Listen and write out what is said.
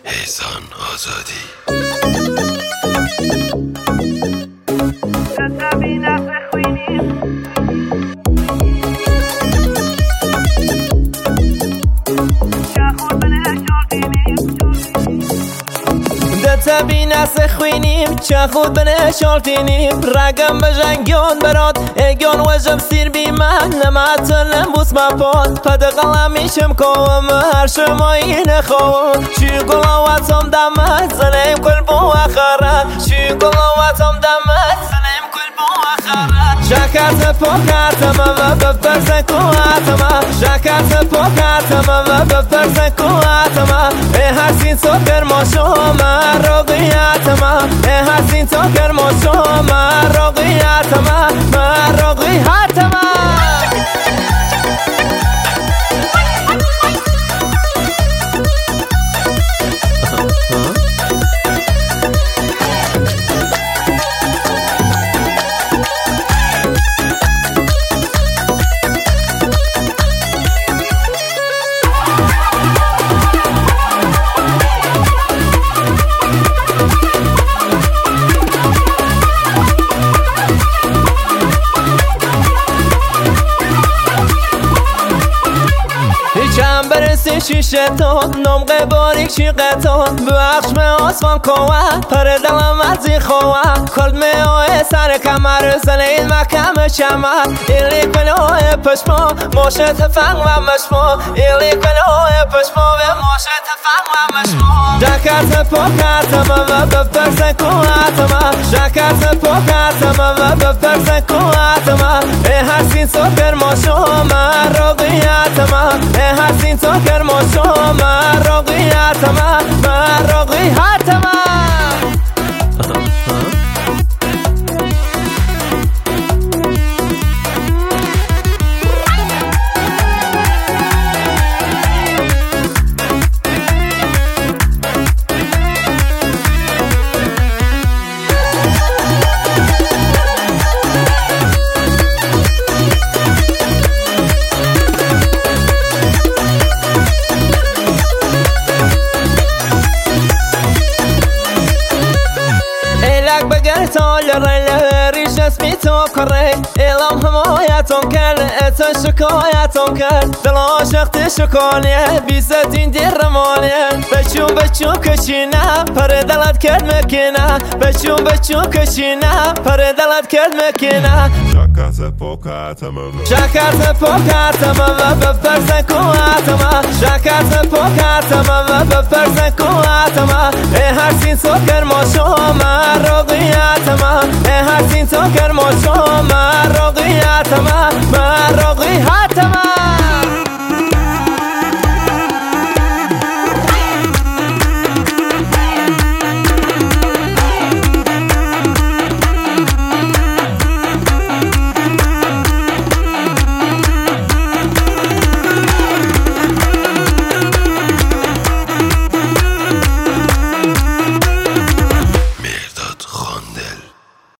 احسان آزادی. تبی نسه خوینیم چه خود بنشالتینیم رگم بجنگیان برات ایگان وجب سیر بی من نمتلم بوس مپاد پد قلمیشم کوم هر شمایی نخوام چی گلاواتم دمت زنیم کل بو آخرت چی گلاواتم دمت زنیم کل بو آخرت شکرت پاکرتم و بپرسن کواتم شکرت پاکرتم و بپرسن کواتم هر سین سوکر ماشوم راقیاتم هر سین سوکر ماشوم راقیاتم راقیاتم برسی شیشتون نمقه باریک شیقتون بخش me آسمان کوه پر دلم ازی خواه کلد me آه سر کمر زنید مکم شمر ایلی کن آه پشما موشه تفنگ و مشما ایلی کن آه پشما و موشه تفنگ و مشما شکرت پاکرتم و بپرسن کواتم شکرت پاکرتم و بپرسن کواتم هر سین سوکر ماشوم راقیاتم هر سین سوکر ماشوم راقیاتم راقیاتم تال ریل ریش اسمی تو کره اعلام حمایتم کرد اتن شکایتم کرد دل عاشق شکانیه بیزدین دیر رمانیه بچون کشینه پر دلت کرد مکنه بچون کشینه پر دلت کرد مکنه شکرت پاکرتم و بپرسن کواتم شکرت پاکرتم و بپرسن کواتم